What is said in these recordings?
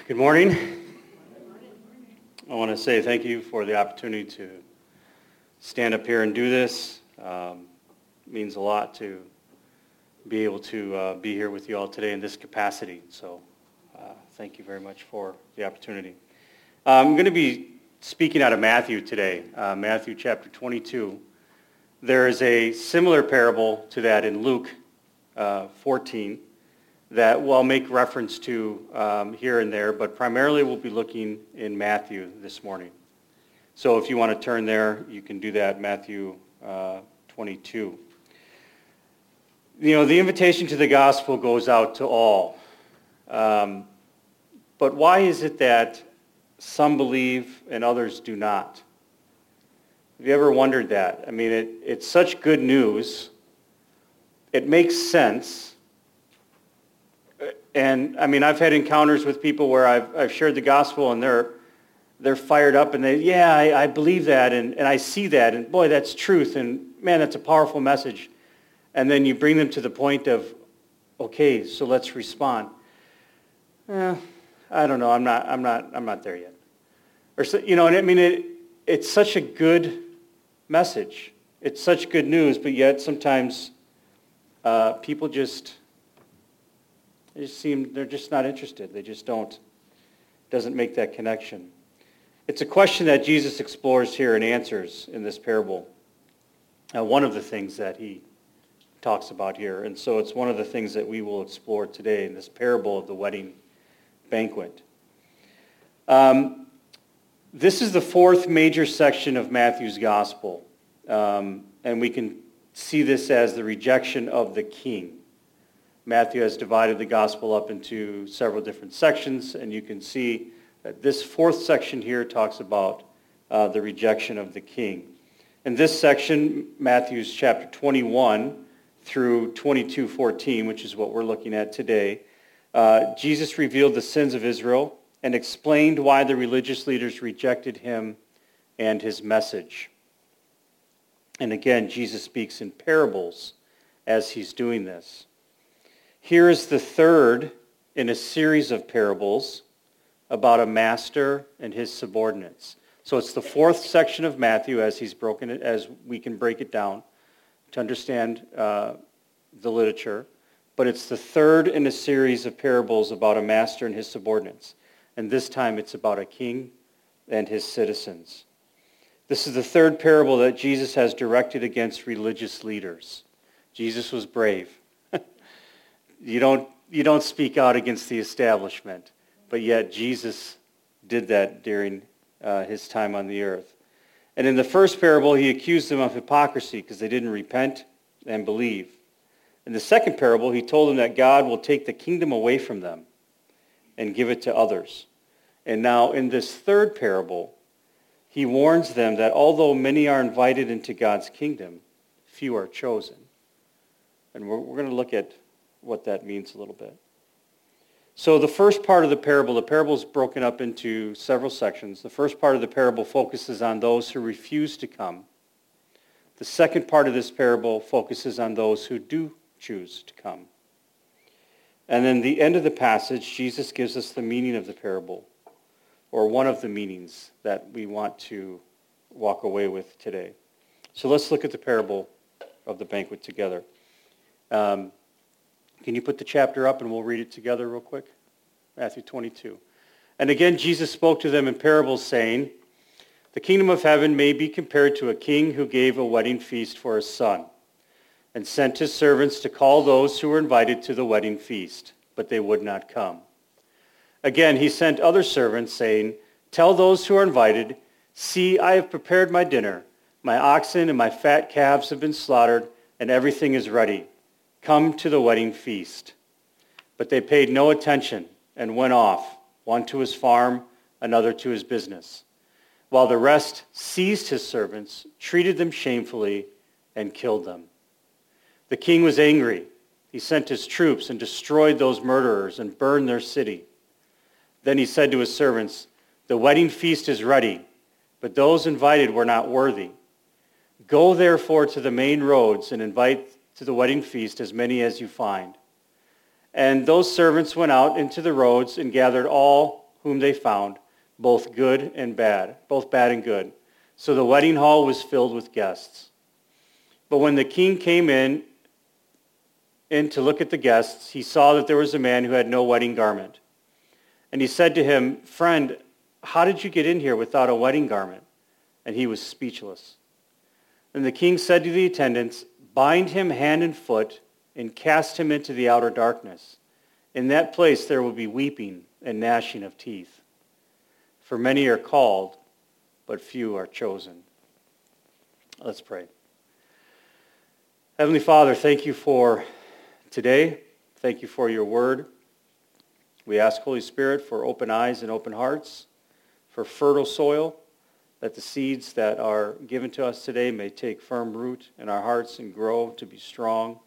Good morning. I want to say thank you for the opportunity to stand up here and do this. It means a lot to be able to be here with you all today in this capacity. So thank you very much for the opportunity. I'm going to be speaking out of Matthew today, Matthew chapter 22. There is a similar parable to that in Luke 14 that we'll make reference to here and there, but primarily we'll be looking in Matthew this morning. So if you want to turn there, you can do that, Matthew 22. You know, the invitation to the gospel goes out to all. But why is it that some believe and others do not? Have you ever wondered that? I mean, it's such good news. It makes sense. And I mean, I've had encounters with people where I've shared the gospel and they're fired up and I believe that and I see that and boy, that's truth and man, that's a powerful message. And then you bring them to the point of, okay, so let's respond. I don't know, I'm not there yet. Or so, you know, and I mean, it's such a good message. It's such good news, but yet sometimes people they're just not interested. They just doesn't make that connection. It's a question that Jesus explores here and answers in this parable. One of the things that he talks about here. And so it's one of the things that we will explore today in this parable of the wedding banquet. This is the fourth major section of Matthew's gospel. And we can see this as the rejection of the king. Matthew has divided the gospel up into several different sections, and you can see that this fourth section here talks about the rejection of the king. In this section, Matthew's chapter 21 through 22:14, which is what we're looking at today, Jesus revealed the sins of Israel and explained why the religious leaders rejected him and his message. And again, Jesus speaks in parables as he's doing this. Here is the third in a series of parables about a master and his subordinates. So it's the fourth section of Matthew as he's broken it, as we can break it down to understand the literature. But it's the third in a series of parables about a master and his subordinates. And this time it's about a king and his citizens. This is the third parable that Jesus has directed against religious leaders. Jesus was brave. You don't speak out against the establishment, but yet Jesus did that during his time on the earth. And in the first parable, he accused them of hypocrisy because they didn't repent and believe. In the second parable, he told them that God will take the kingdom away from them and give it to others. And now in this third parable, he warns them that although many are invited into God's kingdom, few are chosen. And we're going to look at what that means a little bit. So the first part of the parable is broken up into several sections. The first part of the parable focuses on those who refuse to come. The second part of this parable focuses on those who do choose to come. And then the end of the passage, Jesus gives us the meaning of the parable, or one of the meanings that we want to walk away with today. So let's look at the parable of the banquet together. Can you put the chapter up and we'll read it together real quick? Matthew 22. And again, Jesus spoke to them in parables, saying, "The kingdom of heaven may be compared to a king who gave a wedding feast for his son, and sent his servants to call those who were invited to the wedding feast, but they would not come. Again, he sent other servants, saying, 'Tell those who are invited, see, I have prepared my dinner. My oxen and my fat calves have been slaughtered, and everything is ready. Come to the wedding feast.' But they paid no attention and went off, one to his farm, another to his business, while the rest seized his servants, treated them shamefully, and killed them. The king was angry. He sent his troops and destroyed those murderers and burned their city. Then he said to his servants, 'The wedding feast is ready, but those invited were not worthy. Go therefore to the main roads and invite to the wedding feast as many as you find.' And those servants went out into the roads and gathered all whom they found, both good and bad, both bad and good. So the wedding hall was filled with guests. But when the king came in to look at the guests, he saw that there was a man who had no wedding garment. And he said to him, "Friend, how did you get in here without a wedding garment?" And he was speechless. And the king said to the attendants, "Bind him hand and foot and cast him into the outer darkness. In that place there will be weeping and gnashing of teeth. For many are called, but few are chosen." Let's pray. Heavenly Father, thank you for today. Thank you for your word. We ask, Holy Spirit, for open eyes and open hearts, for fertile soil, that the seeds that are given to us today may take firm root in our hearts and grow to be strong.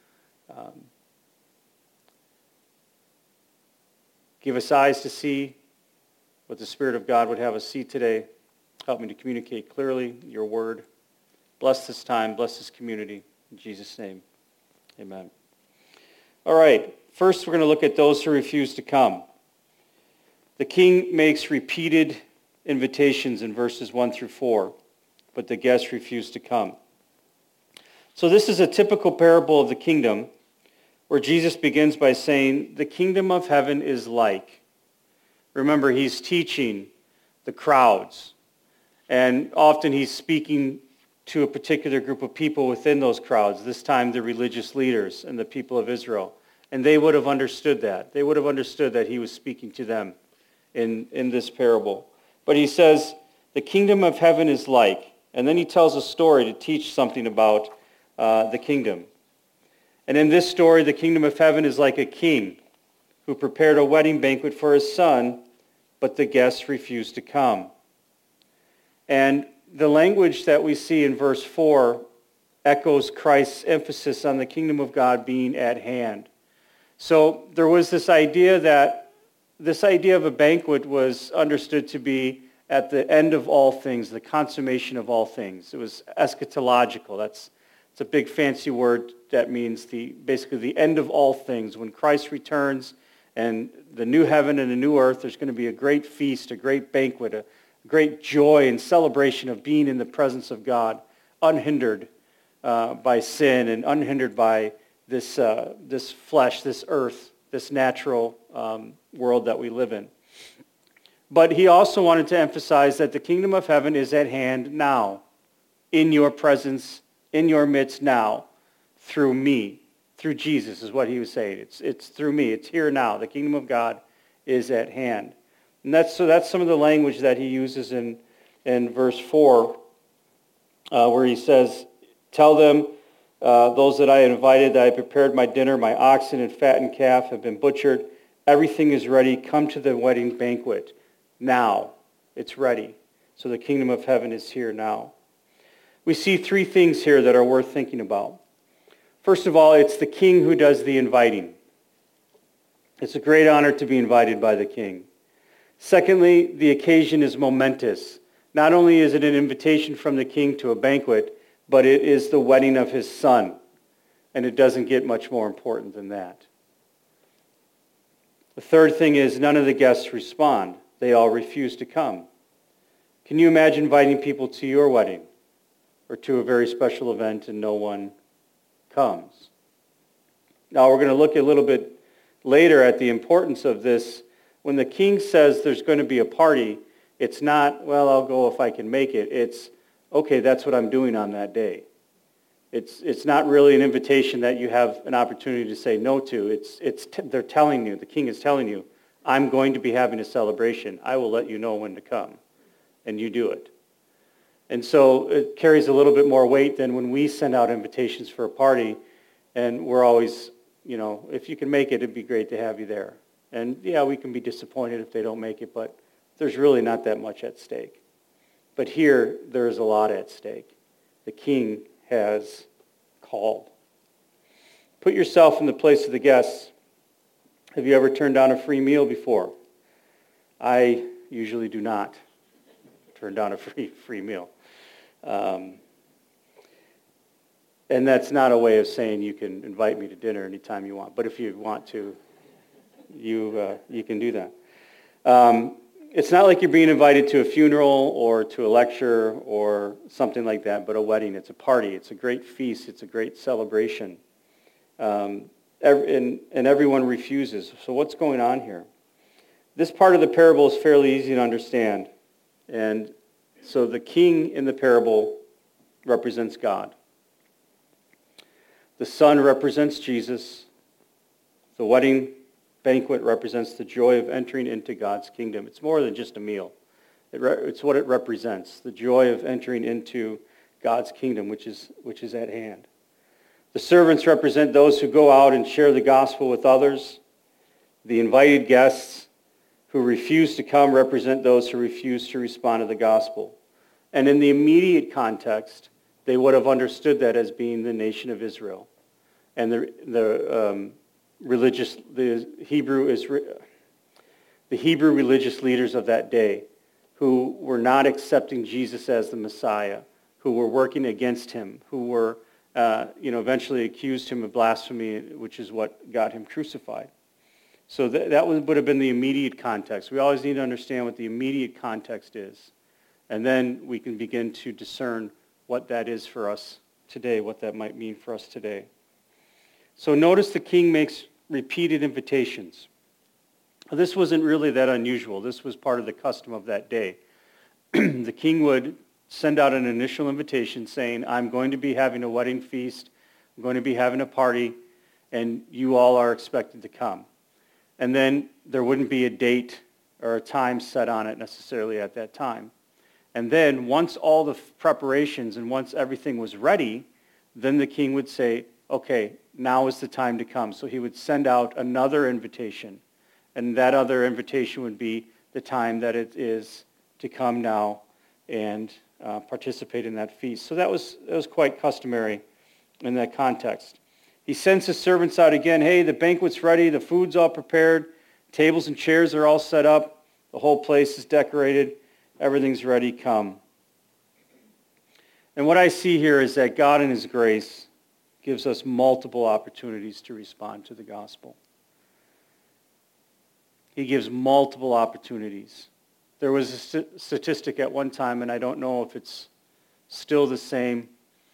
Give us eyes to see what the Spirit of God would have us see today. Help me to communicate clearly your word. Bless this time. Bless this community. In Jesus' name, amen. All right. First, we're going to look at those who refuse to come. The king makes repeated invitations in verses 1 through 4, but the guests refuse to come. So this is a typical parable of the kingdom where Jesus begins by saying, the kingdom of heaven is like. Remember, he's teaching the crowds, and often he's speaking to a particular group of people within those crowds, this time the religious leaders and the people of Israel. And they would have understood that. They would have understood that he was speaking to them in this parable. But he says, the kingdom of heaven is like. And then he tells a story to teach something about the kingdom. And in this story, the kingdom of heaven is like a king who prepared a wedding banquet for his son, but the guests refused to come. And the language that we see in verse 4 echoes Christ's emphasis on the kingdom of God being at hand. So there was this idea of a banquet was understood to be at the end of all things, the consummation of all things. It was eschatological. It's a big fancy word that means basically the end of all things. When Christ returns and the new heaven and the new earth, there's going to be a great feast, a great banquet, a great joy and celebration of being in the presence of God, unhindered by sin and unhindered by this flesh, this earth, this natural world that we live in. But he also wanted to emphasize that the kingdom of heaven is at hand now, in your presence, in your midst now, through me, through Jesus is what he was saying. It's through me. It's here now. The kingdom of God is at hand. And that's some of the language that he uses in verse 4, where he says, "Tell them, those that I invited, that I prepared my dinner, my oxen and fattened calf have been butchered. Everything is ready. Come to the wedding banquet. Now, it's ready." So the kingdom of heaven is here now. We see three things here that are worth thinking about. First of all, it's the king who does the inviting. It's a great honor to be invited by the king. Secondly, the occasion is momentous. Not only is it an invitation from the king to a banquet, but it is the wedding of his son. And it doesn't get much more important than that. The third thing is none of the guests respond. They all refuse to come. Can you imagine inviting people to your wedding or to a very special event and no one comes? Now we're going to look a little bit later at the importance of this. When the king says there's going to be a party, it's not, well, I'll go if I can make it. It's, okay, that's what I'm doing on that day. It's not really an invitation that you have an opportunity to say no to. They're telling you, the king is telling you, I'm going to be having a celebration. I will let you know when to come. And you do it. And so it carries a little bit more weight than when we send out invitations for a party and we're always, if you can make it, it'd be great to have you there. And yeah, we can be disappointed if they don't make it, but there's really not that much at stake. But here, there's a lot at stake. The king has called. Put yourself in the place of the guests. Have you ever turned down a free meal before? I usually do not turn down a free meal. And that's not a way of saying you can invite me to dinner anytime you want. But if you want to, you can do that. It's not like you're being invited to a funeral or to a lecture or something like that, but a wedding. It's a party. It's a great feast. It's a great celebration. And everyone refuses. So what's going on here? This part of the parable is fairly easy to understand. And so the king in the parable represents God. The son represents Jesus. The wedding banquet represents the joy of entering into God's kingdom. It's more than just a meal. It's what it represents, the joy of entering into God's kingdom, which is at hand. The servants represent those who go out and share the gospel with others. The invited guests who refuse to come represent those who refuse to respond to the gospel. And in the immediate context, they would have understood that as being the nation of Israel. And the Hebrew religious leaders of that day who were not accepting Jesus as the Messiah, who were working against him, who were eventually accused him of blasphemy, which is what got him crucified. So that would have been the immediate context. We always need to understand what the immediate context is. And then we can begin to discern what that is for us today, what that might mean for us today. So notice the king makes repeated invitations. This wasn't really that unusual. This was part of the custom of that day. The king would send out an initial invitation saying, I'm going to be having a wedding feast, I'm going to be having a party, and you all are expected to come. And then there wouldn't be a date or a time set on it necessarily at that time. And then once all the preparations and once everything was ready, then the king would say, okay, now is the time to come. So he would send out another invitation. And that other invitation would be the time that it is to come now and participate in that feast. So that was quite customary in that context. He sends his servants out again. Hey, the banquet's ready. The food's all prepared. Tables and chairs are all set up. The whole place is decorated. Everything's ready. Come. And what I see here is that God in his grace gives us multiple opportunities to respond to the gospel. He gives multiple opportunities. There was a statistic at one time, and I don't know if it's still the same,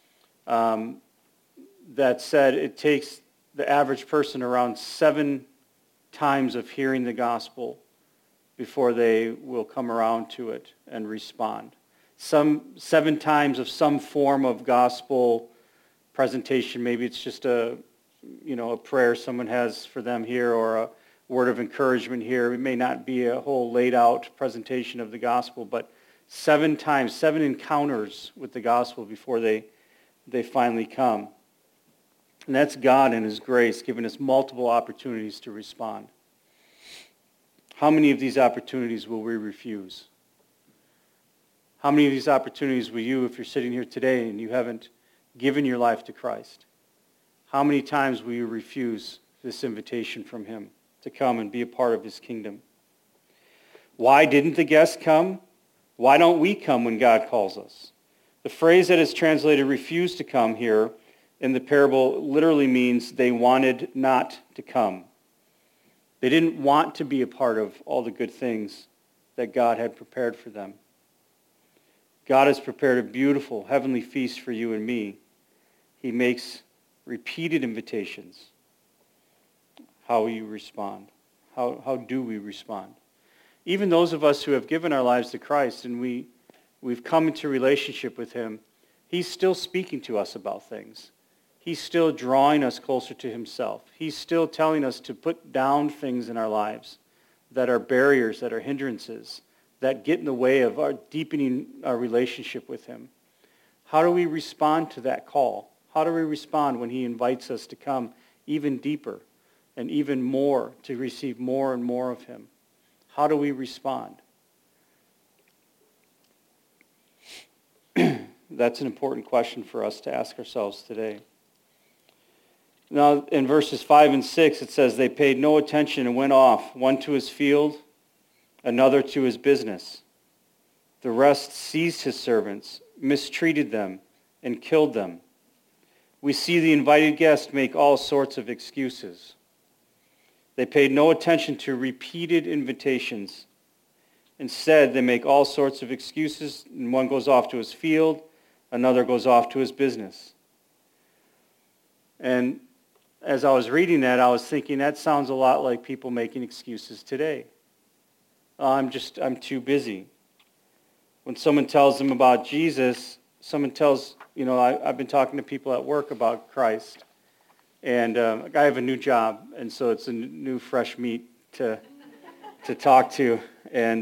that said it takes the average person around 7 times of hearing the gospel before they will come around to it and respond. 7 times of some form of gospel presentation. Maybe it's just a prayer someone has for them here or a word of encouragement here. It may not be a whole laid out presentation of the gospel, but 7 times, 7 encounters with the gospel before they finally come. And that's God in his grace giving us multiple opportunities to respond. How many of these opportunities will we refuse? How many of these opportunities will you, if you're sitting here today and you haven't given your life to Christ, how many times will you refuse this invitation from him to come and be a part of his kingdom? Why didn't the guests come? Why don't we come when God calls us? The phrase that is translated refuse to come here in the parable literally means they wanted not to come. They didn't want to be a part of all the good things that God had prepared for them. God has prepared a beautiful heavenly feast for you and me. He makes repeated invitations. How will you respond? How do we respond? Even those of us who have given our lives to Christ and we've come into relationship with him, he's still speaking to us about things. He's still drawing us closer to himself. He's still telling us to put down things in our lives that are barriers, that are hindrances, that get in the way of our deepening our relationship with him. How do we respond to that call? How do we respond when he invites us to come even deeper and even more, to receive more and more of him? How do we respond? That's an important question for us to ask ourselves today. Now, in verses 5 and 6, it says, they paid no attention and went off, one to his field, another to his business. The rest seized his servants, mistreated them, and killed them. We see the invited guests make all sorts of excuses. They paid no attention to repeated invitations. Instead, they make all sorts of excuses, and one goes off to his field, another goes off to his business. And as I was reading that, I was thinking that sounds a lot like people making excuses today. I'm too busy. When someone tells them about Jesus, someone tells, I've been talking to people at work about Christ, and I have a new job, and so it's a new fresh meat to talk to, and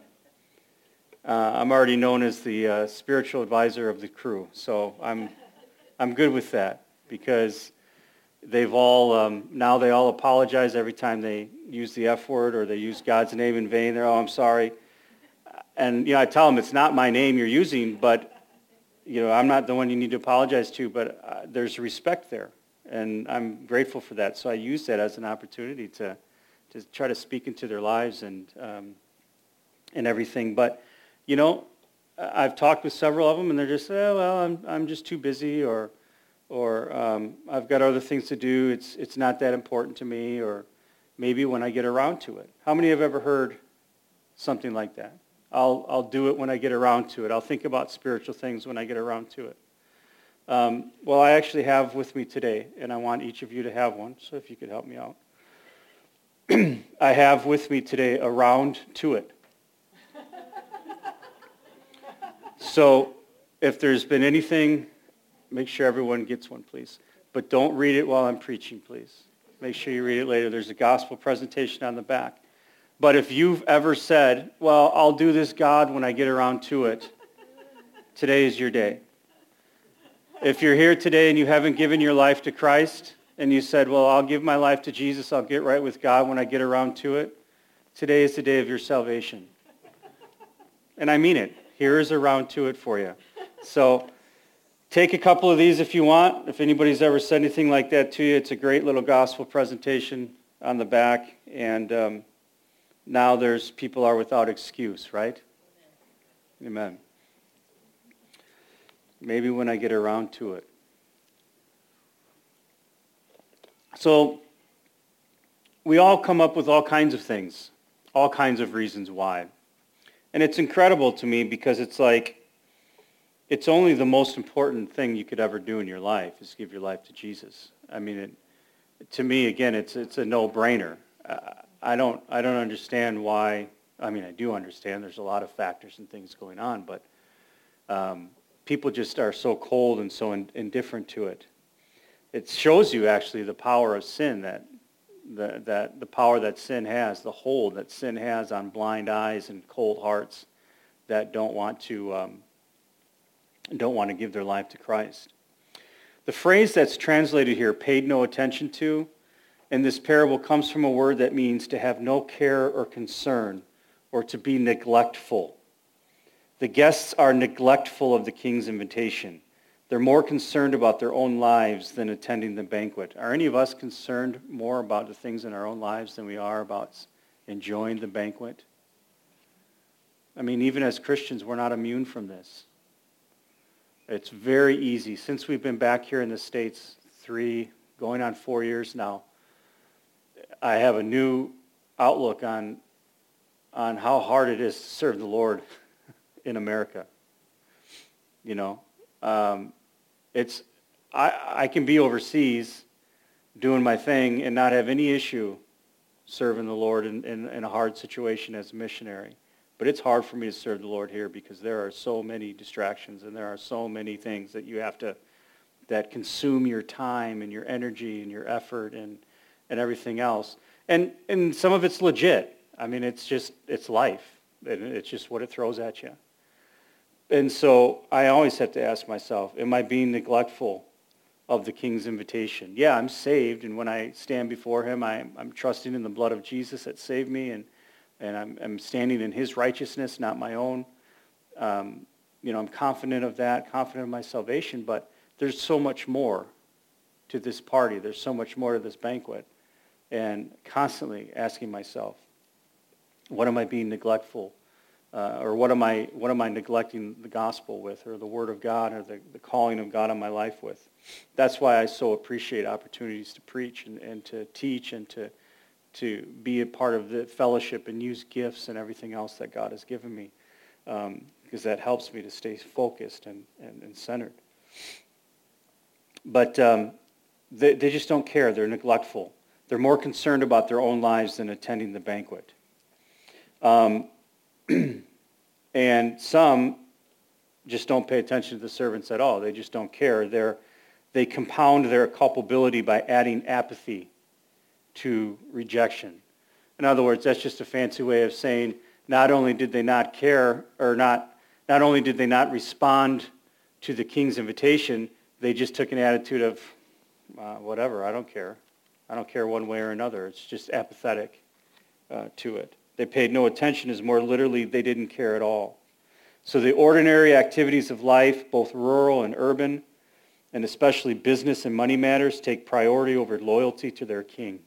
I'm already known as the spiritual advisor of the crew, so I'm good with that, because they've all, now they all apologize every time they use the F word or they use God's name in vain. They're, I'm sorry. And, I tell them it's not my name you're using, but, I'm not the one you need to apologize to, but there's respect there. And I'm grateful for that. So I use that as an opportunity to try to speak into their lives and everything. But, I've talked with several of them, and they're just, I'm just too busy, or I've got other things to do. It's not that important to me, or maybe when I get around to it. How many have ever heard something like that? I'll do it when I get around to it. I'll think about spiritual things when I get around to it. Well, I actually have with me today, and I want each of you to have one, so if you could help me out. I have with me today around to it. So if there's been anything, make sure everyone gets one, please. But don't read it while I'm preaching, please. Make sure you read it later. There's a gospel presentation on the back. But if you've ever said, well, I'll do this, God, when I get around to it, today is your day. If you're here today and you haven't given your life to Christ, and you said, well, I'll give my life to Jesus, I'll get right with God when I get around to it, today is the day of your salvation. And I mean it. Here is around to it for you. So take a couple of these if you want. If anybody's ever said anything like that to you, it's a great little gospel presentation on the back. And now there's people are without excuse, right? Amen. Maybe when I get around to it. So we all come up with all kinds of things, all kinds of reasons why. And it's incredible to me because it's like, it's only the most important thing you could ever do in your life is give your life to Jesus. I mean, to me, again, it's a no-brainer. I don't understand why. I mean, I do understand there's a lot of factors and things going on, but people just are so cold and so indifferent to it. It shows you actually the power of sin, that the power that sin has, the hold that sin has on blind eyes and cold hearts that don't want to give their life to Christ. The phrase that's translated here, paid no attention to, in this parable comes from a word that means to have no care or concern, or to be neglectful. The guests are neglectful of the king's invitation. They're more concerned about their own lives than attending the banquet. Are any of us concerned more about the things in our own lives than we are about enjoying the banquet? I mean, even as Christians, we're not immune from this. It's very easy. Since we've been back here in the States 3, going on 4 years now, I have a new outlook on how hard it is to serve the Lord in America. I can be overseas doing my thing and not have any issue serving the Lord in a hard situation as a missionary. But it's hard for me to serve the Lord here because there are so many distractions and there are so many things that you have to, that consume your time and your energy and your effort and everything else. And some of it's legit. I mean, it's life. And it's just what it throws at you. And so I always have to ask myself, am I being neglectful of the king's invitation? Yeah, I'm saved, and when I stand before him, I'm trusting in the blood of Jesus that saved me, and I'm standing in his righteousness, not my own. I'm confident of that, confident of my salvation, but there's so much more to this party. There's so much more to this banquet. And constantly asking myself, what am I being neglectful or what am I neglecting the gospel with, or the word of God, or the calling of God on my life with? That's why I so appreciate opportunities to preach and to teach and to to be a part of the fellowship and use gifts and everything else that God has given me, because that helps me to stay focused and centered. But they just don't care. They're neglectful. They're more concerned about their own lives than attending the banquet. And some just don't pay attention to the servants at all. They just don't care. They compound their culpability by adding apathy to rejection. In other words, that's just a fancy way of saying not only did they not care, or not only did they not respond to the king's invitation, they just took an attitude of, whatever, I don't care. I don't care one way or another. It's just apathetic to it. They paid no attention, is more literally, they didn't care at all. So the ordinary activities of life, both rural and urban, and especially business and money matters, take priority over loyalty to their king.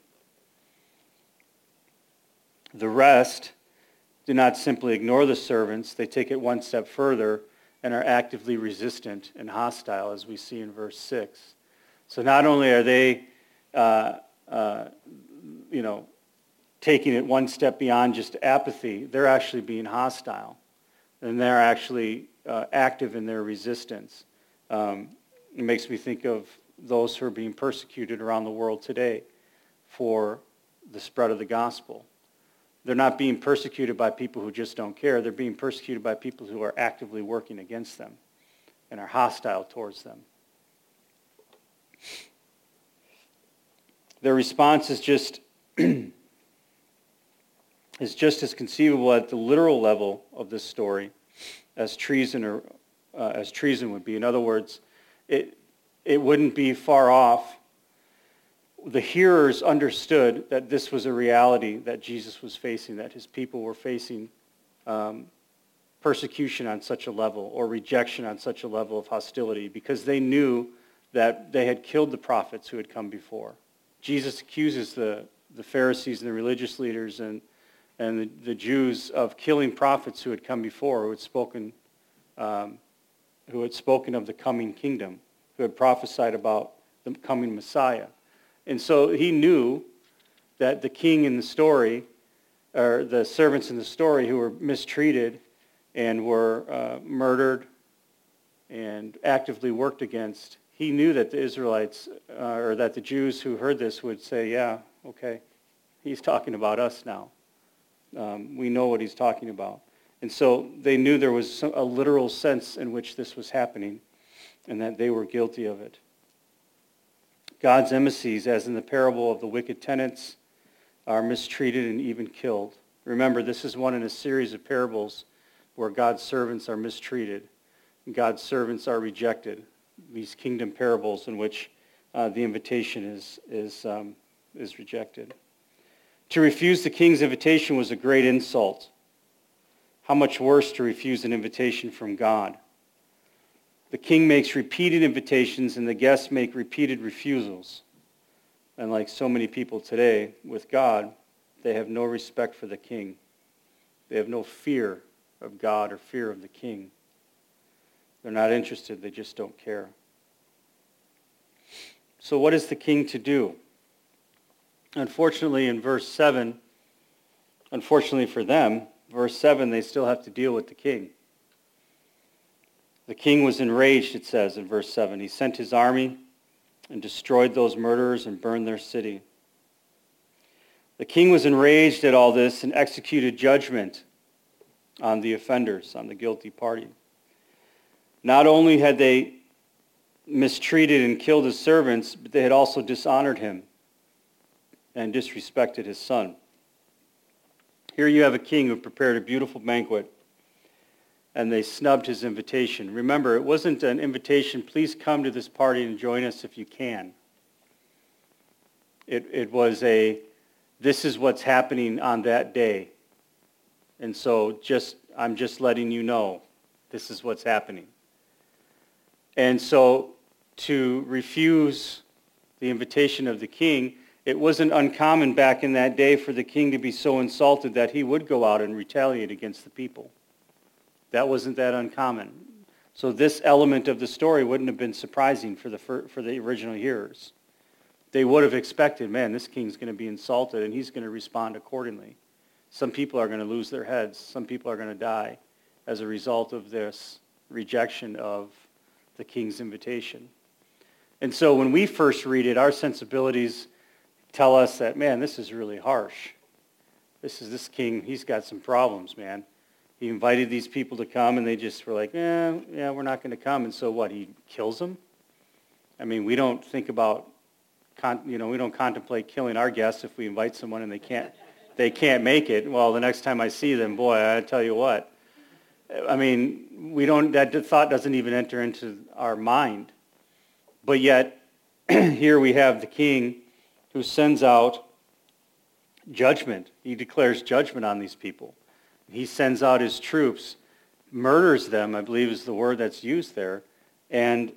The rest do not simply ignore the servants. They take it one step further and are actively resistant and hostile, as we see in verse 6. So not only are they, taking it one step beyond just apathy, they're actually being hostile. And they're actually active in their resistance. It makes me think of those who are being persecuted around the world today for the spread of the gospel. They're not being persecuted by people who just don't care. They're being persecuted by people who are actively working against them and are hostile towards them. Their response is just as conceivable at the literal level of this story as treason would be. In other words, it wouldn't be far off. The hearers understood that this was a reality that Jesus was facing, that his people were facing persecution on such a level, or rejection on such a level of hostility, because they knew that they had killed the prophets who had come before. Jesus accuses the Pharisees and the religious leaders and the Jews of killing prophets who had come before, who had spoken of the coming kingdom, who had prophesied about the coming Messiah. And so he knew that the king in the story, or the servants in the story who were mistreated and were murdered and actively worked against, he knew that the Israelites, or that the Jews who heard this would say, yeah, okay, he's talking about us now. We know what he's talking about. And so they knew there was a literal sense in which this was happening and that they were guilty of it. God's emissaries, as in the parable of the wicked tenants, are mistreated and even killed. Remember, this is one in a series of parables where God's servants are mistreated and God's servants are rejected. These kingdom parables in which the invitation is rejected. To refuse the king's invitation was a great insult. How much worse to refuse an invitation from God? The king makes repeated invitations and the guests make repeated refusals. And like so many people today with God, they have no respect for the king. They have no fear of God or fear of the king. They're not interested. They just don't care. So what is the king to do? Unfortunately, in verse 7, unfortunately for them, verse 7, they still have to deal with the king. The king was enraged, it says in verse 7. He sent his army and destroyed those murderers and burned their city. The king was enraged at all this and executed judgment on the offenders, on the guilty party. Not only had they mistreated and killed his servants, but they had also dishonored him and disrespected his son. Here you have a king who prepared a beautiful banquet, and they snubbed his invitation. Remember, it wasn't an invitation, please come to this party and join us if you can. It was this is what's happening on that day. And so I'm just letting you know, this is what's happening. And so to refuse the invitation of the king, it wasn't uncommon back in that day for the king to be so insulted that he would go out and retaliate against the people. That wasn't that uncommon. So this element of the story wouldn't have been surprising for the original hearers. they would have expected, man, this king's going to be insulted and he's going to respond accordingly. Some people are going to lose their heads. Some people are going to die as a result of this rejection of the king's invitation. And so when we first read it, our sensibilities tell us that, man, this is really harsh. This king, he's got some problems, man. He invited these people to come, and they just were like, yeah, we're not going to come. And so what, he kills them? I mean, we don't think about, we don't contemplate killing our guests if we invite someone and they can't make it. Well, the next time I see them, boy, I tell you what. I mean, that thought doesn't even enter into our mind. But yet, here we have the king who sends out judgment. He declares judgment on these people. He sends out his troops, murders them, I believe is the word that's used there, and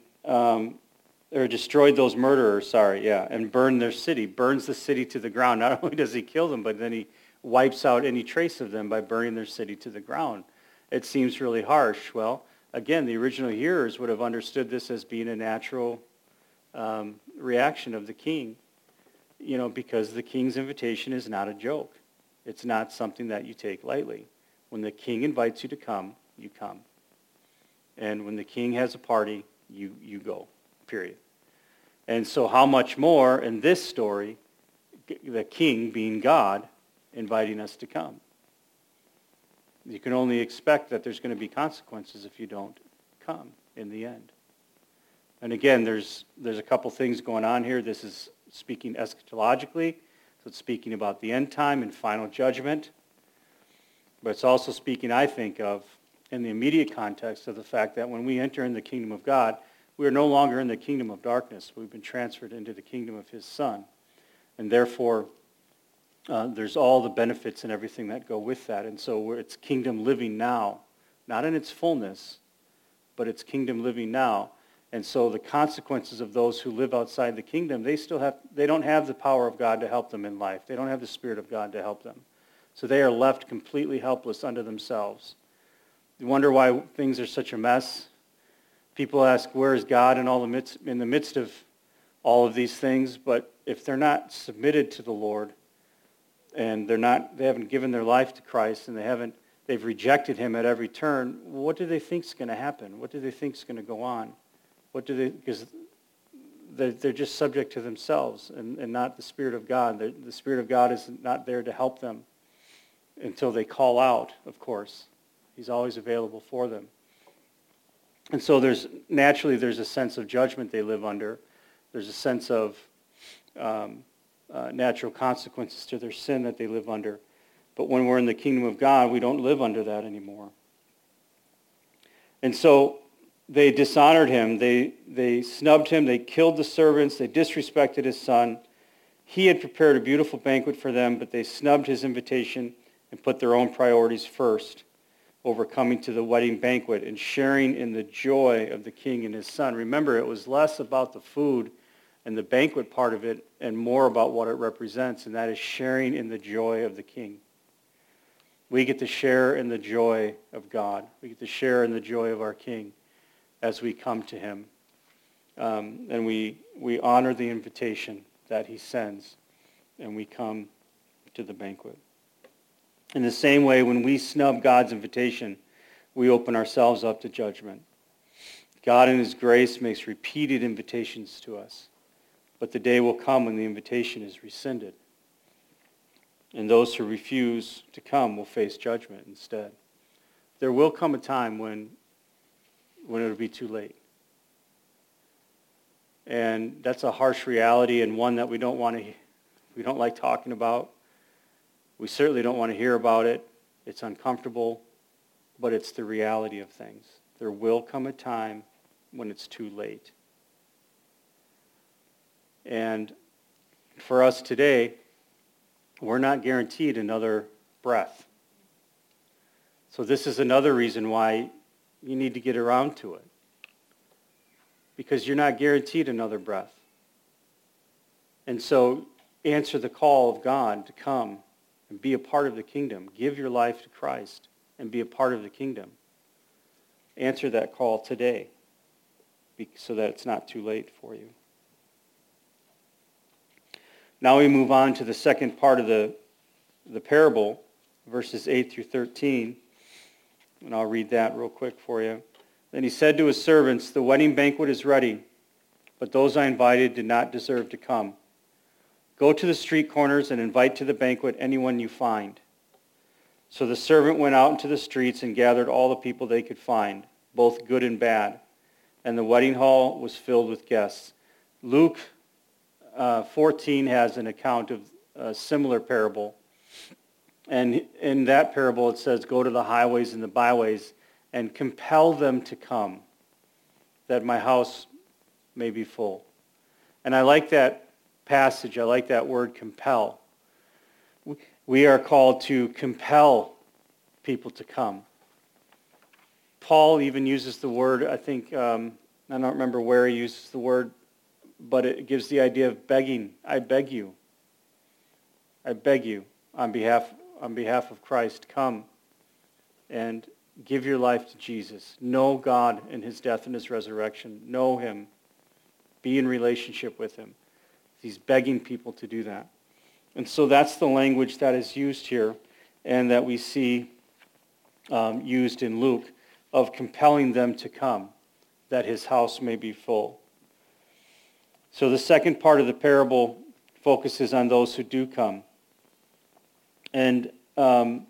or destroyed those murderers, and burned their city, burns the city to the ground. Not only does he kill them, but then he wipes out any trace of them by burning their city to the ground. It seems really harsh. Well, again, the original hearers would have understood this as being a natural reaction of the king, because the king's invitation is not a joke. It's not something that you take lightly. When the king invites you to come, you come. And when the king has a party, you go, period. And so how much more in this story, the king being God, inviting us to come. You can only expect that there's going to be consequences if you don't come in the end. And again, there's a couple things going on here. This is speaking eschatologically, so it's speaking about the end time and final judgment. But it's also speaking, I think, of in the immediate context of the fact that when we enter in the kingdom of God, we are no longer in the kingdom of darkness. We've been transferred into the kingdom of his Son. And therefore, there's all the benefits and everything that go with that. And so it's kingdom living now, not in its fullness, but it's kingdom living now. And so the consequences of those who live outside the kingdom, they don't have the power of God to help them in life. They don't have the Spirit of God to help them. So they are left completely helpless unto themselves. You wonder why things are such a mess? People ask, where is God in the midst of all of these things? But if they're not submitted to the Lord, and they haven't given their life to Christ, and they've rejected him at every turn, what do they think is going to happen? What do they think is going to go on? Because they're just subject to themselves and not the Spirit of God. The Spirit of God is not there to help them until they call out, of course. He's always available for them. And so there's a sense of judgment they live under. There's a sense of natural consequences to their sin that they live under. But when we're in the kingdom of God, we don't live under that anymore. And so they dishonored him. They snubbed him. They killed the servants. They disrespected his son. He had prepared a beautiful banquet for them, but they snubbed his invitation and put their own priorities first over coming to the wedding banquet and sharing in the joy of the king and his son. Remember, it was less about the food and the banquet part of it and more about what it represents, and that is sharing in the joy of the king. We get to share in the joy of God. We get to share in the joy of our king as we come to him. And we honor the invitation that he sends, and we come to the banquet. In the same way, when we snub God's invitation, we open ourselves up to judgment. God in his grace makes repeated invitations to us, but the day will come when the invitation is rescinded, and those who refuse to come will face judgment instead. There will come a time when it will be too late. And that's a harsh reality and one that we don't like talking about. We certainly don't want to hear about it. It's uncomfortable, but it's the reality of things. There will come a time when it's too late. And for us today, we're not guaranteed another breath. So this is another reason why you need to get around to it. Because you're not guaranteed another breath. And so answer the call of God to come and be a part of the kingdom. Give your life to Christ and be a part of the kingdom. Answer that call today so that it's not too late for you. Now we move on to the second part of the parable, verses 8 through 13. And I'll read that real quick for you. Then he said to his servants, "The wedding banquet is ready, but those I invited did not deserve to come. Go to the street corners and invite to the banquet anyone you find." So the servant went out into the streets and gathered all the people they could find, both good and bad. And the wedding hall was filled with guests. Luke 14 has an account of a similar parable. And in that parable it says, "Go to the highways and the byways and compel them to come, that my house may be full." And I like that passage. I like that word, compel. We are called to compel people to come. Paul even uses the word, I think, I don't remember where he uses the word, but it gives the idea of begging. I beg you. I beg you on behalf of Christ, come and give your life to Jesus. Know God in his death and his resurrection. Know him. Be in relationship with him. He's begging people to do that. And so that's the language that is used here and that we see used in Luke, of compelling them to come, that his house may be full. So the second part of the parable focuses on those who do come. And the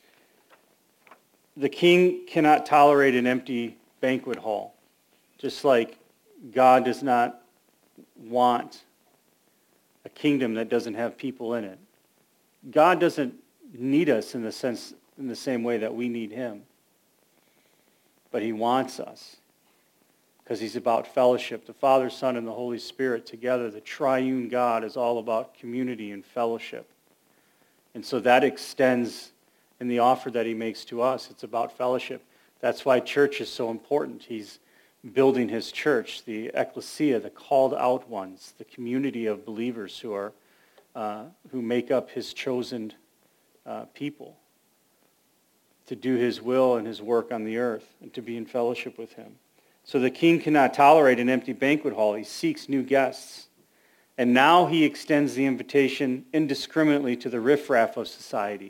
king cannot tolerate an empty banquet hall, just like God does not want a kingdom that doesn't have people in it. God doesn't need us in the same way that we need him. But he wants us because he's about fellowship. The Father, Son, and the Holy Spirit together, the triune God, is all about community and fellowship. And so that extends in the offer that he makes to us. It's about fellowship. That's why church is so important. He's building his church, the ecclesia, the called out ones, the community of believers who make up his chosen people to do his will and his work on the earth and to be in fellowship with him. So the king cannot tolerate an empty banquet hall. He seeks new guests. And now he extends the invitation indiscriminately to the riffraff of society,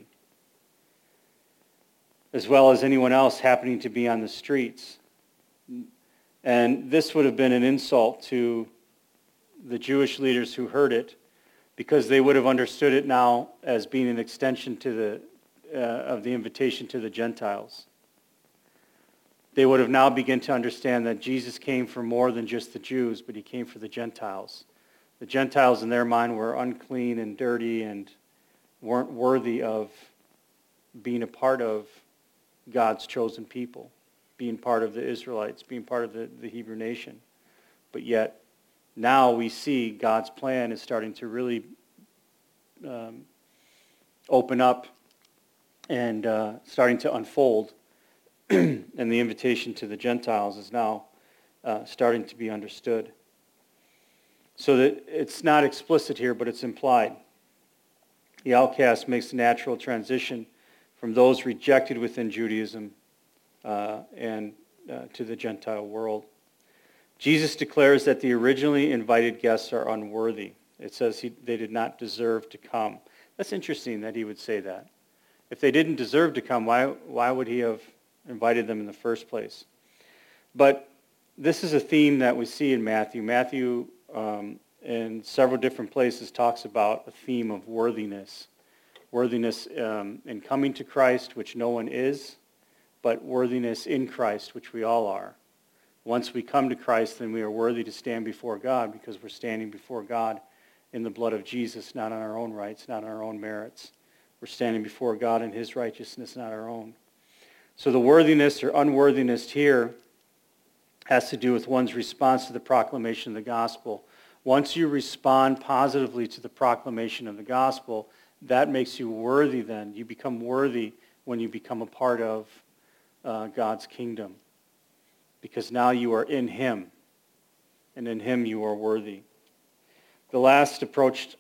as well as anyone else happening to be on the streets. And this would have been an insult to the Jewish leaders who heard it, because they would have understood it now as being an extension to of the invitation to the Gentiles. They would have now begun to understand that Jesus came for more than just the Jews, but he came for the Gentiles. The Gentiles in their mind were unclean and dirty and weren't worthy of being a part of God's chosen people, being part of the Israelites, being part of the Hebrew nation. But yet, now we see God's plan is starting to really open up and starting to unfold. And the invitation to the Gentiles is now starting to be understood. So that it's not explicit here, but it's implied. The outcast makes a natural transition from those rejected within Judaism and to the Gentile world. Jesus declares that the originally invited guests are unworthy. It says they did not deserve to come. That's interesting that he would say that. If they didn't deserve to come, why would he have invited them in the first place? But this is a theme that we see in Matthew. Matthew, in several different places, talks about a theme of worthiness. Worthiness in coming to Christ, which no one is, but worthiness in Christ, which we all are. Once we come to Christ, then we are worthy to stand before God, because we're standing before God in the blood of Jesus, not on our own rights, not on our own merits. We're standing before God in his righteousness, not our own. So the worthiness or unworthiness here has to do with one's response to the proclamation of the gospel. Once you respond positively to the proclamation of the gospel, that makes you worthy then. You become worthy when you become a part of God's kingdom, because now you are in him, and in him you are worthy. These last approached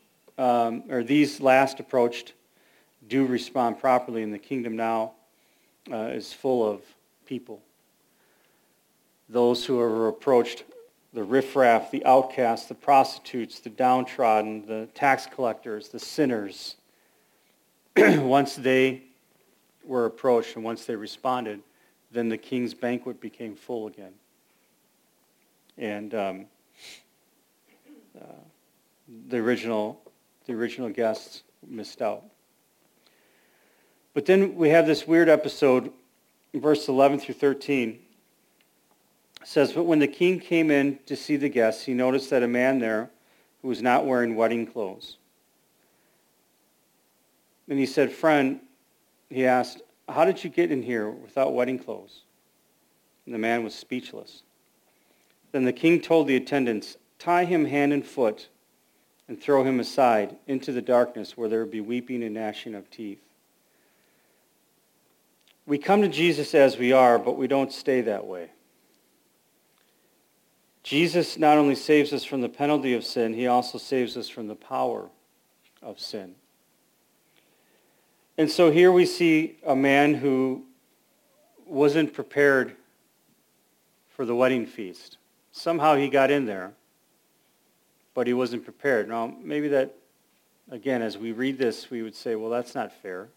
do respond properly, and the kingdom now is full of people. Those who are approached the riffraff, the outcasts, the prostitutes, the downtrodden, the tax collectors, the sinners, once they were approached and once they responded, then the king's banquet became full again. And the original guests missed out. But then we have this weird episode, verse 11 through 13. It says, "But when the king came in to see the guests, he noticed that a man there who was not wearing wedding clothes. And he said, 'Friend,' he asked, 'how did you get in here without wedding clothes?' And the man was speechless. Then the king told the attendants, 'Tie him hand and foot and throw him aside into the darkness where there would be weeping and gnashing of teeth.'" We come to Jesus as we are, but we don't stay that way. Jesus not only saves us from the penalty of sin, he also saves us from the power of sin. And so here we see a man who wasn't prepared for the wedding feast. Somehow he got in there, but he wasn't prepared. Now, maybe that, again, as we read this, we would say, well, that's not fair.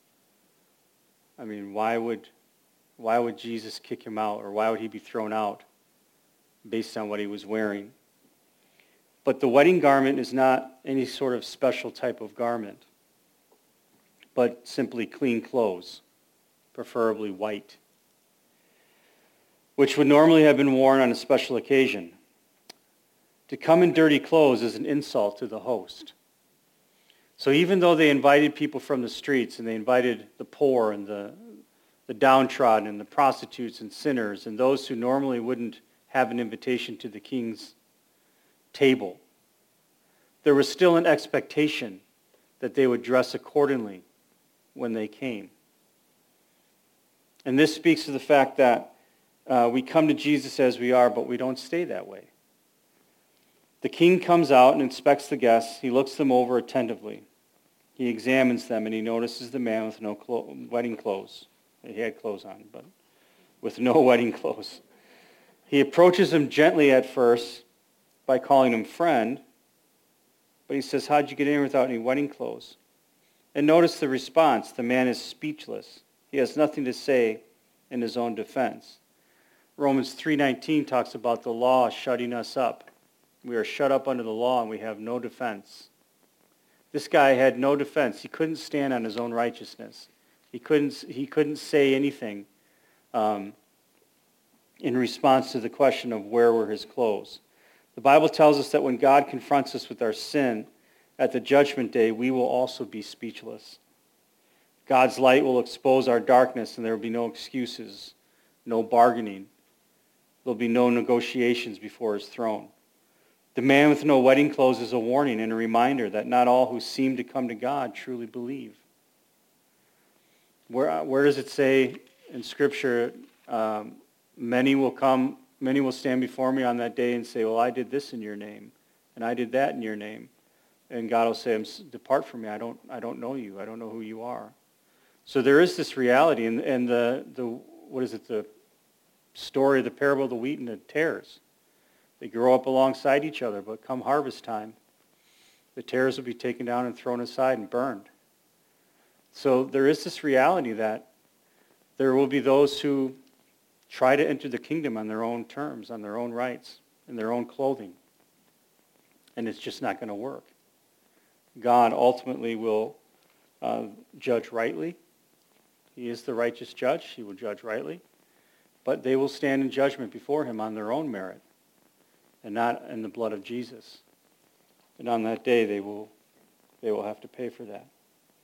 I mean, why would Jesus kick him out, or why would he be thrown out based on what he was wearing? But the wedding garment is not any sort of special type of garment, but simply clean clothes, preferably white, which would normally have been worn on a special occasion. To come in dirty clothes is an insult to the host. So even though they invited people from the streets, and they invited the poor and the downtrodden and the prostitutes and sinners and those who normally wouldn't have an invitation to the king's table, there was still an expectation that they would dress accordingly when they came. And this speaks to the fact that we come to Jesus as we are, but we don't stay that way. The king comes out and inspects the guests. He looks them over attentively. He examines them, and he notices the man with no wedding clothes. He had clothes on, but with no wedding clothes. He approaches him gently at first by calling him friend, but he says, "How'd you get in without any wedding clothes?" And notice the response. The man is speechless. He has nothing to say in his own defense. Romans 3:19 talks about the law shutting us up. We are shut up under the law, and we have no defense. This guy had no defense. He couldn't stand on his own righteousness. He couldn't say anything in response to the question of where were his clothes. The Bible tells us that when God confronts us with our sin at the judgment day, we will also be speechless. God's light will expose our darkness, and there will be no excuses, no bargaining. There will be no negotiations before his throne. The man with no wedding clothes is a warning and a reminder that not all who seem to come to God truly believe. Where does it say in Scripture, many will stand before me on that day and say, well, I did this in your name, and I did that in your name. And God will say, depart from me, I don't know you, I don't know who you are. So there is this reality, and the story of the parable of the wheat and the tares. They grow up alongside each other, but come harvest time, the tares will be taken down and thrown aside and burned. So there is this reality that there will be those who try to enter the kingdom on their own terms, on their own rights, in their own clothing. And it's just not going to work. God ultimately will judge rightly. He is the righteous judge. He will judge rightly. But they will stand in judgment before him on their own merit, and not in the blood of Jesus. And on that day, they will have to pay for that.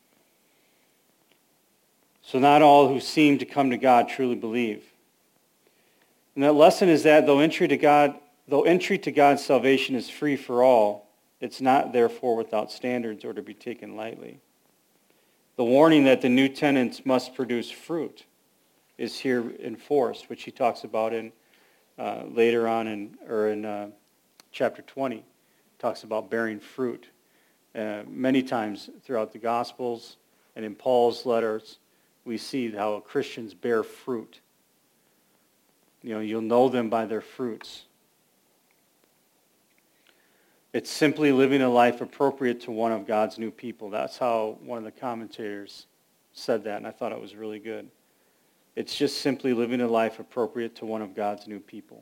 So not all who seem to come to God truly believe. And that lesson is that though entry to God's salvation is free for all, it's not therefore without standards or to be taken lightly. The warning that the new tenants must produce fruit is here enforced, which he talks about in later on in chapter 20, talks about bearing fruit. Many times throughout the Gospels and in Paul's letters, we see how Christians bear fruit. You'll know them by their fruits. It's simply living a life appropriate to one of God's new people. That's how one of the commentators said that, and I thought it was really good. It's just simply living a life appropriate to one of God's new people.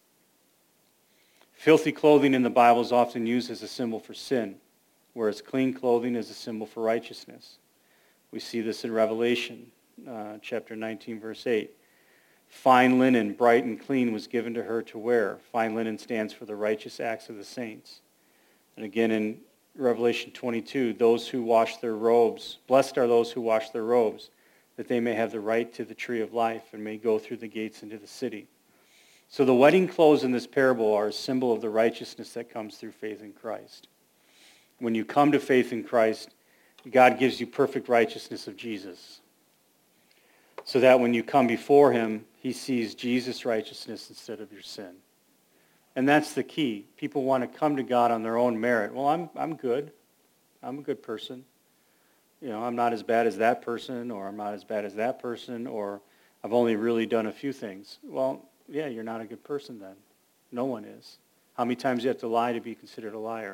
Filthy clothing in the Bible is often used as a symbol for sin, whereas clean clothing is a symbol for righteousness. We see this in Revelation, chapter 19, verse 8. Fine linen, bright and clean, was given to her to wear. Fine linen stands for the righteous acts of the saints. And again in Revelation 22, those who wash their robes, blessed are those who wash their robes, that they may have the right to the tree of life and may go through the gates into the city. So the wedding clothes in this parable are a symbol of the righteousness that comes through faith in Christ. When you come to faith in Christ, God gives you perfect righteousness of Jesus, so that when you come before him, he sees Jesus' righteousness instead of your sin. And that's the key. People want to come to God on their own merit. Well, I'm good. I'm a good person. You know, I'm not as bad as that person, or I'm not as bad as that person, or I've only really done a few things. Well, yeah, you're not a good person then. No one is. How many times do you have to lie to be considered a liar?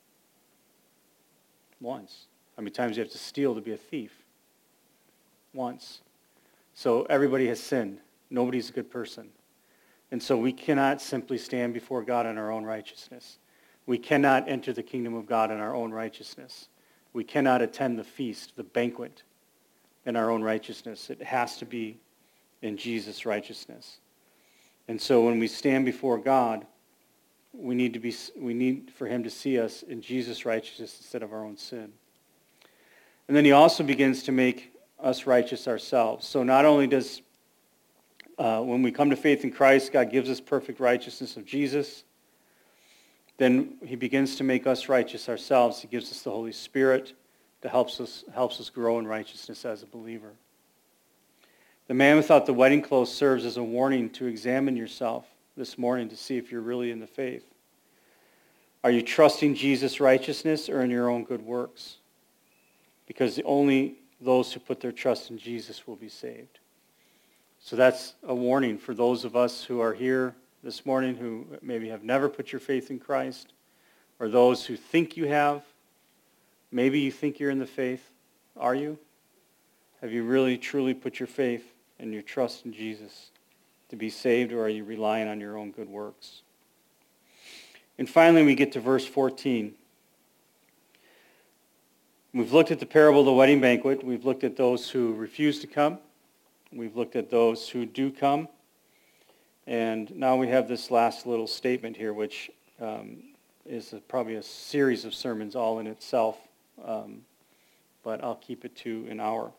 Once. How many times do you have to steal to be a thief? Once. So everybody has sinned. Nobody's a good person. And so we cannot simply stand before God in our own righteousness. We cannot enter the kingdom of God in our own righteousness. We cannot attend the feast, the banquet, in our own righteousness. It has to be in Jesus' righteousness. And so when we stand before God, we need for him to see us in Jesus' righteousness instead of our own sin. And then he also begins to make us righteous ourselves. So not only does, when we come to faith in Christ, God gives us perfect righteousness of Jesus, then he begins to make us righteous ourselves. He gives us the Holy Spirit that helps us grow in righteousness as a believer. The man without the wedding clothes serves as a warning to examine yourself this morning to see if you're really in the faith. Are you trusting Jesus' righteousness or in your own good works? Because only those who put their trust in Jesus will be saved. So that's a warning for those of us who are here this morning who maybe have never put your faith in Christ, or those who think you have. Maybe you think you're in the faith. Are you? Have you really, truly put your faith and your trust in Jesus to be saved, or are you relying on your own good works? And finally, we get to verse 14. We've looked at the parable of the wedding banquet. We've looked at those who refuse to come. We've looked at those who do come. And now we have this last little statement here, which is probably a series of sermons all in itself, but I'll keep it to an hour.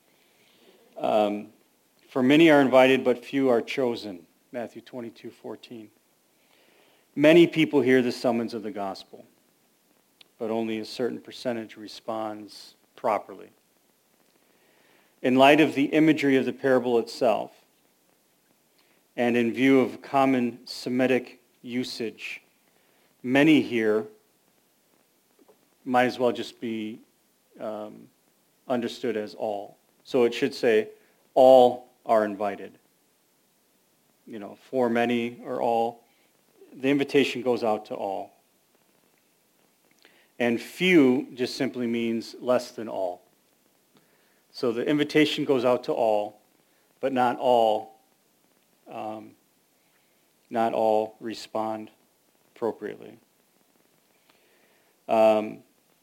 For many are invited, but few are chosen. Matthew 22:14. Many people hear the summons of the gospel, but only a certain percentage responds properly. In light of the imagery of the parable itself, and in view of common Semitic usage, many here might as well just be understood as all. So it should say, all are invited. You know, for many or all. The invitation goes out to all. And few just simply means less than all. So the invitation goes out to all, but not all respond appropriately. And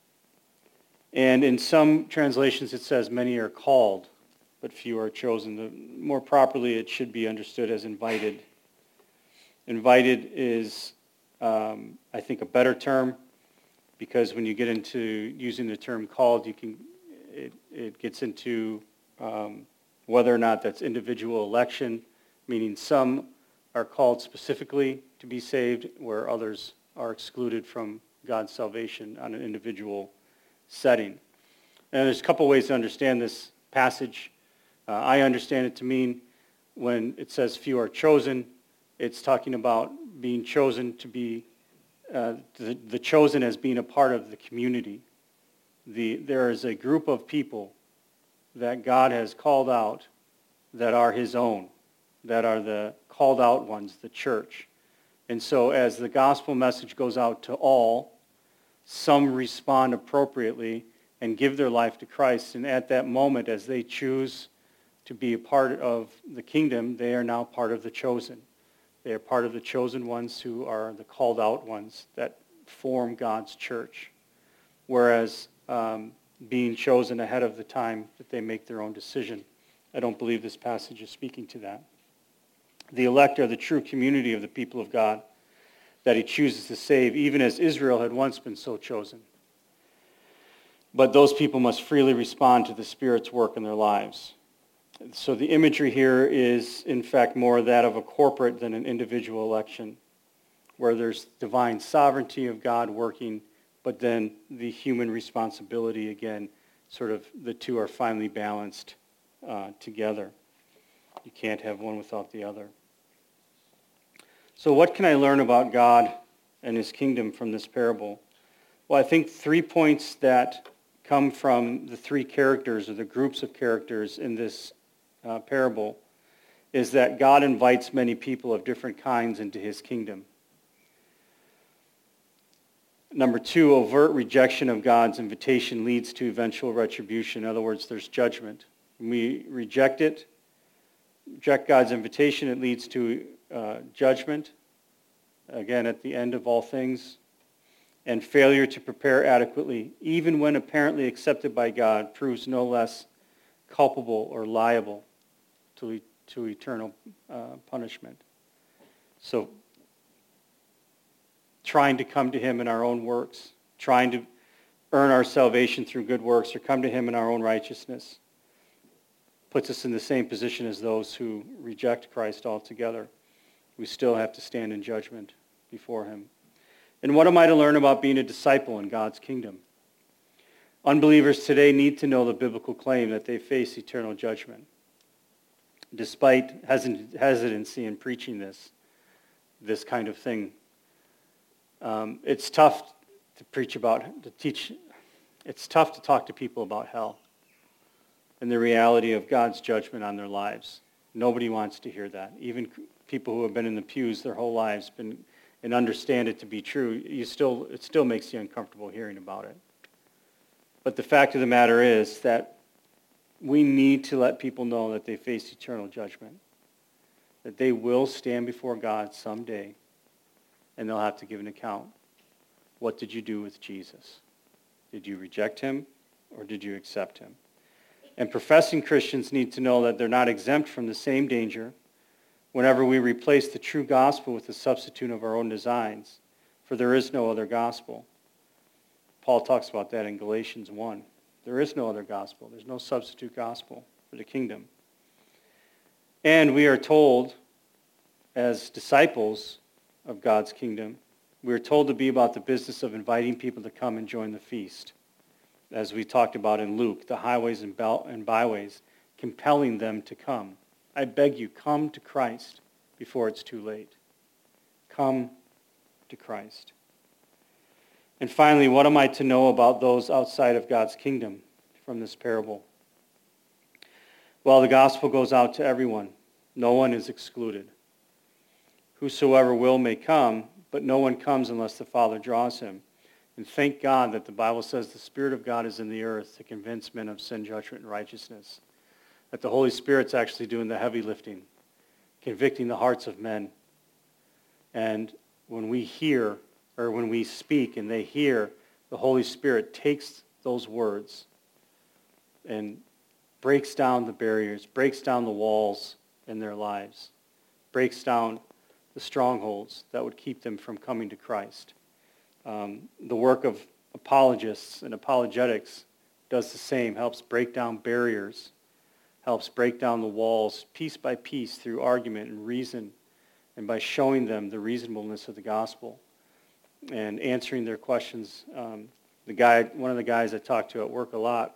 in some translations it says many are called, but few are chosen. More properly, it should be understood as invited. Invited is, I think, a better term, because when you get into using the term called, it gets into whether or not that's individual election, meaning some are called specifically to be saved, where others are excluded from God's salvation on an individual setting. And there's a couple ways to understand this passage. I understand it to mean when it says few are chosen, it's talking about being chosen to be, the chosen as being a part of the community. There is a group of people that God has called out that are his own, that are the called out ones, the church. And so as the gospel message goes out to all, some respond appropriately and give their life to Christ. And at that moment, as they choose to be a part of the kingdom, they are now part of the chosen. They are part of the chosen ones who are the called out ones that form God's church. Whereas being chosen ahead of the time that they make their own decision. I don't believe this passage is speaking to that. The elect are the true community of the people of God that he chooses to save, even as Israel had once been so chosen. But those people must freely respond to the Spirit's work in their lives. So the imagery here is, in fact, more that of a corporate than an individual election, where there's divine sovereignty of God working, but then the human responsibility, again, sort of the two are finely balanced together. You can't have one without the other. So what can I learn about God and his kingdom from this parable? Well, I think 3 points that come from the three characters or the groups of characters in this parable is that God invites many people of different kinds into his kingdom. Number 2, overt rejection of God's invitation leads to eventual retribution. In other words, there's judgment. When we reject God's invitation, it leads to judgment, again, at the end of all things, and failure to prepare adequately, even when apparently accepted by God, proves no less culpable or liable to eternal punishment. So, trying to come to him in our own works, trying to earn our salvation through good works, or come to him in our own righteousness, puts us in the same position as those who reject Christ altogether. We still have to stand in judgment before him. And what am I to learn about being a disciple in God's kingdom? Unbelievers today need to know the biblical claim that they face eternal judgment. Despite hesitancy in preaching this kind of thing, it's tough to teach. It's tough to talk to people about hell and the reality of God's judgment on their lives. Nobody wants to hear that. Even people who have been in the pews their whole lives and understand it to be true, it still makes you uncomfortable hearing about it. But the fact of the matter is that we need to let people know that they face eternal judgment, that they will stand before God someday, and they'll have to give an account. What did you do with Jesus? Did you reject him, or did you accept him? And professing Christians need to know that they're not exempt from the same danger whenever we replace the true gospel with the substitute of our own designs, for there is no other gospel. Paul talks about that in Galatians 1. There is no other gospel. There's no substitute gospel for the kingdom. And we are told, as disciples of God's kingdom, we are told to be about the business of inviting people to come and join the feast. As we talked about in Luke, the highways and byways, compelling them to come. I beg you, come to Christ before it's too late. Come to Christ. And finally, what am I to know about those outside of God's kingdom from this parable? Well, the gospel goes out to everyone. No one is excluded. Whosoever will may come, but no one comes unless the Father draws him. And thank God that the Bible says the Spirit of God is in the earth to convince men of sin, judgment, and righteousness. That the Holy Spirit's actually doing the heavy lifting, convicting the hearts of men. And when we hear, or when we speak and they hear, the Holy Spirit takes those words and breaks down the barriers, breaks down the walls in their lives, breaks down the strongholds that would keep them from coming to Christ. The work of apologists and apologetics does the same, helps break down barriers, helps break down the walls piece by piece through argument and reason, and by showing them the reasonableness of the gospel and answering their questions. One of the guys I talked to at work a lot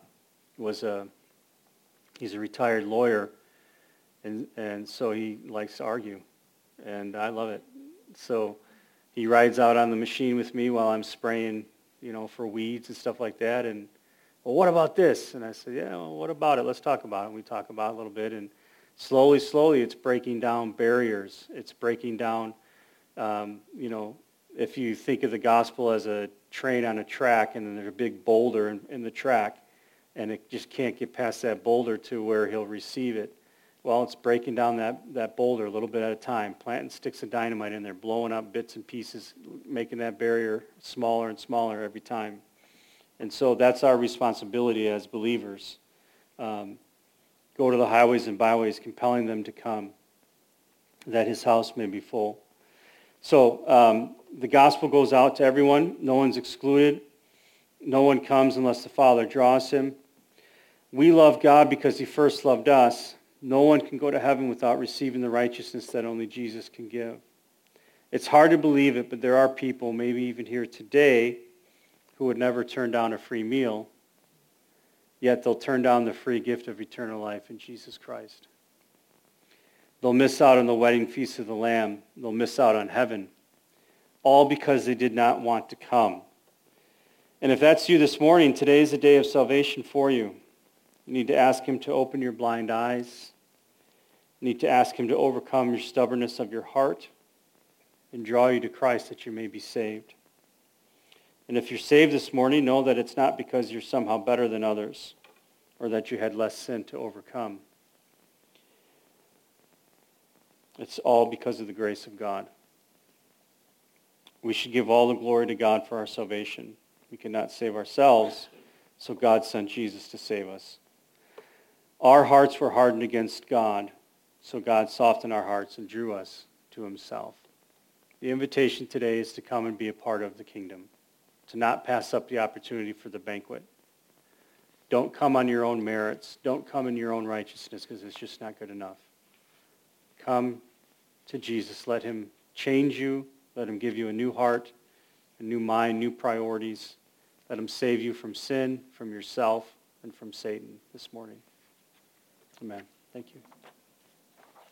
he's a retired lawyer, and so he likes to argue, and I love it. So he rides out on the machine with me while I'm spraying, for weeds and stuff like that, and, well, what about this? And I said, yeah, well, what about it? Let's talk about it. And we talk about it a little bit, and slowly, it's breaking down barriers. It's breaking down, if you think of the gospel as a train on a track, and then there's a big boulder in the track, and it just can't get past that boulder to where he'll receive it. Well, it's breaking down that boulder a little bit at a time, planting sticks of dynamite in there, blowing up bits and pieces, making that barrier smaller and smaller every time. And so that's our responsibility as believers. Go to the highways and byways, compelling them to come, that his house may be full. So the gospel goes out to everyone. No one's excluded. No one comes unless the Father draws him. We love God because he first loved us. No one can go to heaven without receiving the righteousness that only Jesus can give. It's hard to believe it, but there are people, maybe even here today, who would never turn down a free meal, yet they'll turn down the free gift of eternal life in Jesus Christ. They'll miss out on the wedding feast of the Lamb. They'll miss out on heaven, all because they did not want to come. And if that's you this morning, today is a day of salvation for you. You need to ask him to open your blind eyes. You need to ask him to overcome your stubbornness of your heart and draw you to Christ that you may be saved. And if you're saved this morning, know that it's not because you're somehow better than others or that you had less sin to overcome. It's all because of the grace of God. We should give all the glory to God for our salvation. We cannot save ourselves, so God sent Jesus to save us. Our hearts were hardened against God, so God softened our hearts and drew us to himself. The invitation today is to come and be a part of the kingdom, to not pass up the opportunity for the banquet. Don't come on your own merits. Don't come in your own righteousness because it's just not good enough. Come to Jesus. Let him change you. Let him give you a new heart, a new mind, new priorities. Let him save you from sin, from yourself, and from Satan this morning. Amen. Thank you.